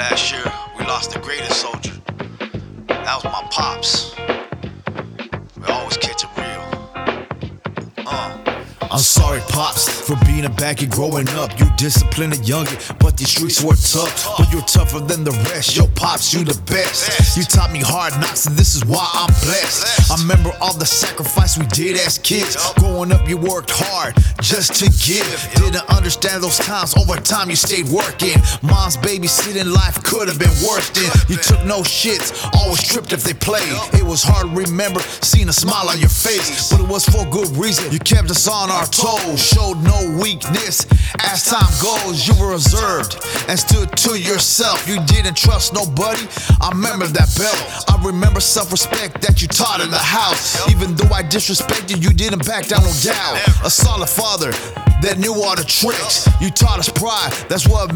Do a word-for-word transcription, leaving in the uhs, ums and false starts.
Last year, we lost the greatest soldier. That was my pops. We always catch it real. Uh. I'm sorry, Pops, for being a baggy growing up. You disciplined a youngin', but these streets were tough. But you're tougher than the rest. Yo, Pops, you the best. You taught me hard knocks, and this is why I'm blessed. I remember all the sacrifice we did as kids. Growing up, you worked hard just to give. Didn't understand those times. Over time, you stayed working. Mom's babysitting life could have been worse than. You took no shits, always tripped if they played. It was hard to remember seeing a smile on your face, but it was for good reason. You kept us on our toes, showed no weakness. As time goes, you were reserved and stood to yourself. You didn't trust nobody. I remember that belt. I remember self-respect that you taught in the house. Even though I disrespected you, didn't back down, no doubt. A solid father that knew all the tricks. You taught us pride. That's what